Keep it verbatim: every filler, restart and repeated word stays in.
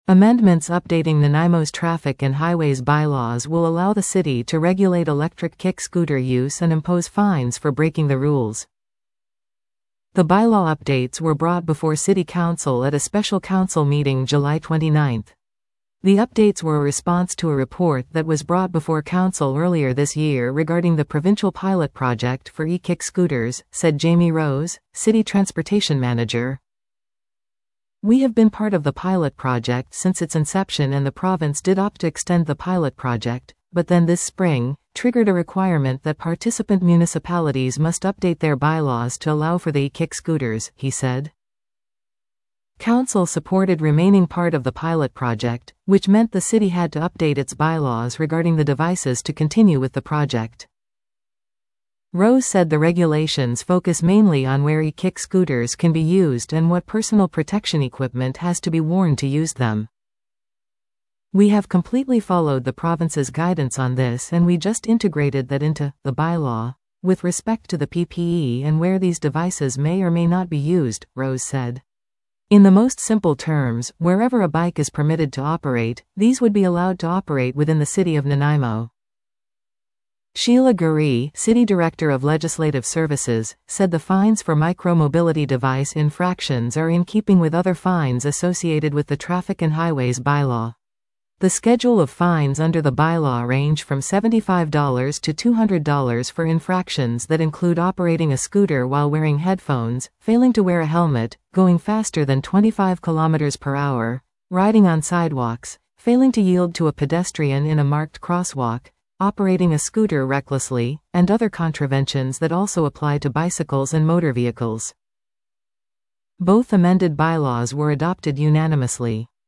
Amendments updating Nanaimo's traffic and highways bylaws will allow the city to regulate electric kick scooter use and impose fines for breaking the rules. The bylaw updates were brought before City Council at a special council meeting July twenty-ninth. The updates were a response to a report that was brought before Council earlier this year regarding the provincial pilot project for e-kick scooters, said Jamie Rose, City Transportation Manager. We have been part of the pilot project since its inception, and the province did opt to extend the pilot project, but then this spring, triggered a requirement that participant municipalities must update their bylaws to allow for the e-kick scooters, he said. Council supported remaining part of the pilot project, which meant the city had to update its bylaws regarding the devices to continue with the project. Rose said the regulations focus mainly on where e-kick scooters can be used and what personal protection equipment has to be worn to use them. We have completely followed the province's guidance on this, and we just integrated that into the bylaw with respect to the P P E and where these devices may or may not be used, Rose said. In the most simple terms, wherever a bike is permitted to operate, these would be allowed to operate within the city of Nanaimo. Sheila Gurry, City Director of Legislative Services, said the fines for micro-mobility device infractions are in keeping with other fines associated with the Traffic and Highways bylaw. The schedule of fines under the bylaw range from seventy-five dollars to two hundred dollars for infractions that include operating a scooter while wearing headphones, failing to wear a helmet, going faster than twenty-five kilometers per hour, riding on sidewalks, failing to yield to a pedestrian in a marked crosswalk, operating a scooter recklessly, and other contraventions that also apply to bicycles and motor vehicles. Both amended bylaws were adopted unanimously.